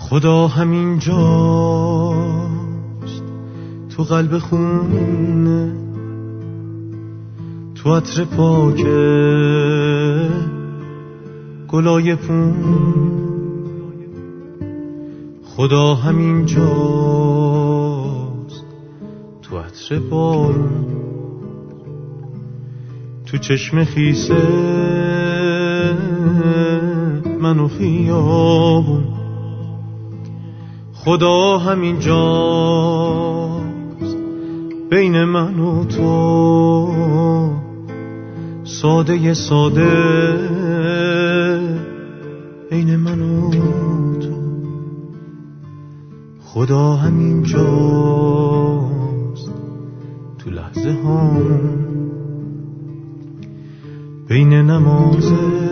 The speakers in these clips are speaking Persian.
خدا همین جاست، تو قلب خونه، تو عطر پاک گلای پون. خدا همین جاست، تو عطر بارون، تو چشم خیسه من و خیابون. خدا همین جاست، بین من و تو، ساده ساده بین من و تو. خدا همین جاست، تو لحظه هامون، بین نماز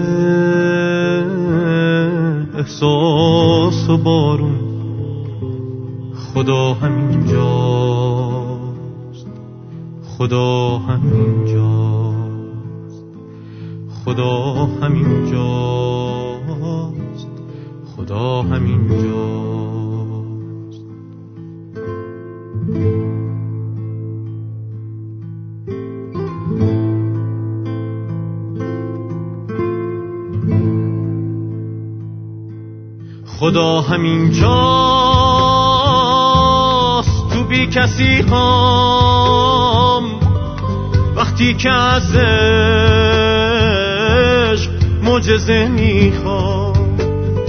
احساس و بارون. خدا همین جاست، خدا همین جاست، خدا همین جاست، خدا همین جاست. خدا همین جاست، تو بی کسی هم، وقتی که از عشق معجزه میخوام.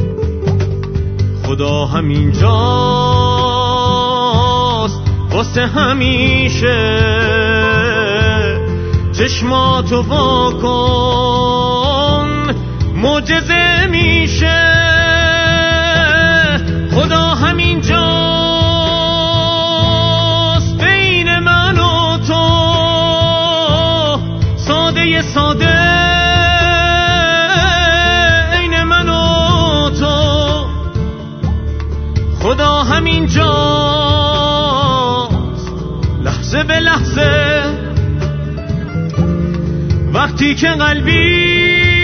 خدا همین جاست، واسه همیشه چشماتو وا کن، معجزه میشه. خدا همین جاست، بین من و تو، ساده ساده عین من و تو. خدا همین جاست، لحظه به لحظه، وقتی که قلبی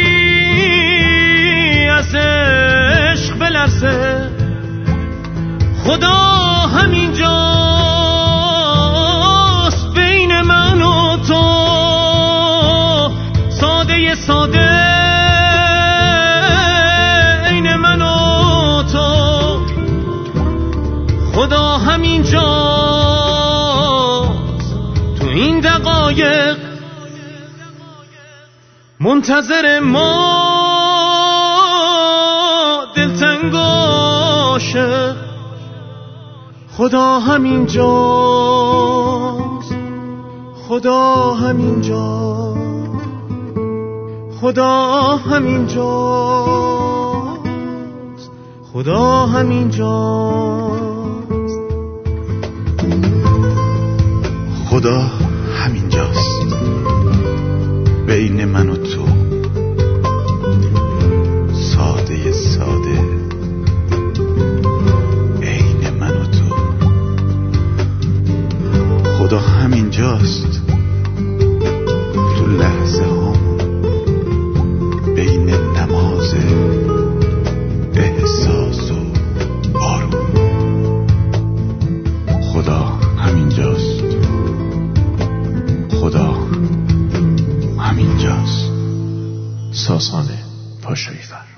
از عشق بلرزه. خدا همین جاست، بین من و تو، ساده ساده عین من و تو. خدا همین جاست، تو این دقایق منتظر ما، دلتنگ عاشق. خدا همین جاست، خدا همین جاست، خدا همین جاست، خدا همین جاست. خدا همین جاست، بین من و تو، ساده ساده عین من و تو. خدا همین جاست، تو لحظه هامون، بین نماز احساس و بارون. خدا همین جاست، خدا همین جاست. ساسان پاشوی‌فر.